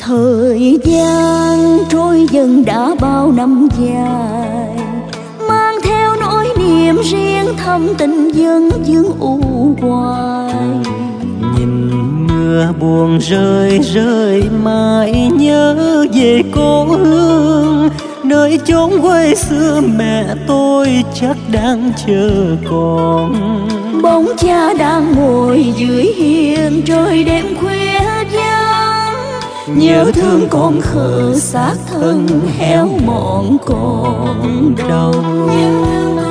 Thời gian trôi dần đã bao năm dài, mang theo nỗi niềm riêng thâm tình dân dương u hoài. Nhìn mưa buồn rơi rơi mãi nhớ về cố hương, nơi chốn quê xưa mẹ tôi chắc đang chờ con. Bóng cha đang ngồi dưới hiên trời đêm khuya vắng, nhớ thương con khờ xác thân héo mòn còn đâu.